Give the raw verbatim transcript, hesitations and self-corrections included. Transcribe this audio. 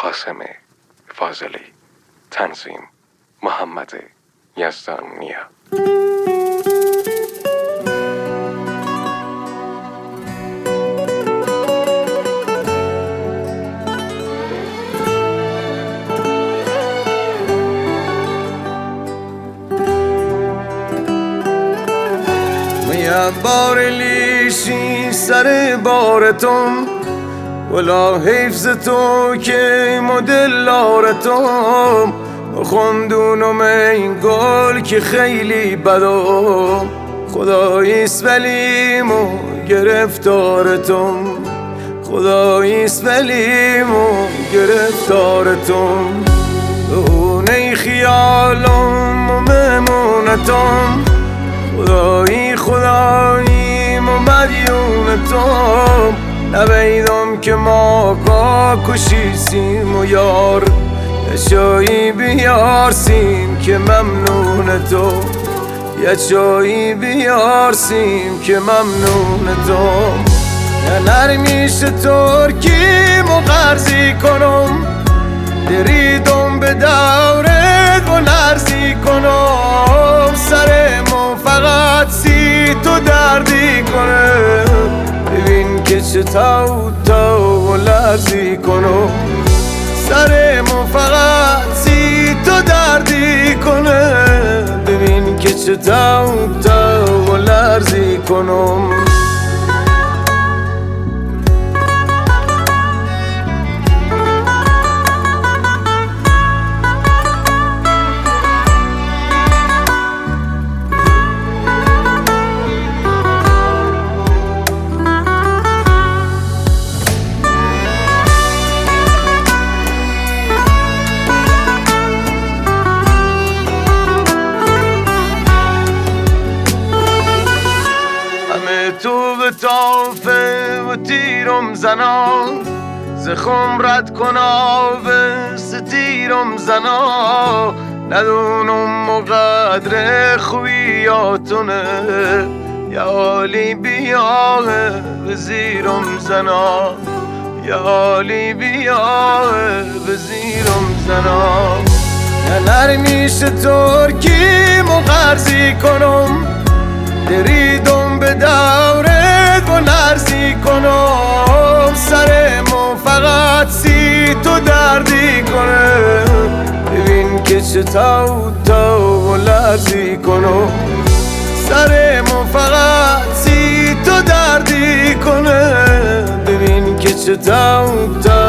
قاسم فاضلی، تنظیم محمد یزدانیا. میاد بار لیشی سر بارتون، ولا حفظ تو که مدلارتم، خوندونم این گل که خیلی بدم، خداییست ولیمو گرفتارتم، خداییست ولیمو گرفتارتم، دونه خیالم و ممونتم، خدایی خدایی و مدیونتم، نبیدم که ما کا کشیسیم و یار، یه چایی بیارسیم که ممنون تو، یه چایی بیارسیم که ممنون تو. یه نرمیش ترکیم و قرضی کنم، دریدم به دورت و لرزی کنم، سرمو فقط سی تو دردی کنه، ببین که چه تو تو و لرزی کنم، سرمو فقط سی تو دردی کنه، ببین که چه تو تو و لرزی کنم. تو به طافه و تیرم زنا، ز خمرت کنا به ستیرم زنا، ندونم مقدر خویاتونه، یا حالی بیاه به زیرم زنا، یا حالی بیاه به زیرم زنا. یا نرمیش ترکیم و قرضی کنم، دریدم به دورت و لرزی کنم، سرمو فقط سی تو دردی کنه، ببین که چه تو تو و لرزی کنم، سرمو فقط سی تو دردی کنه، ببین که چه تو تو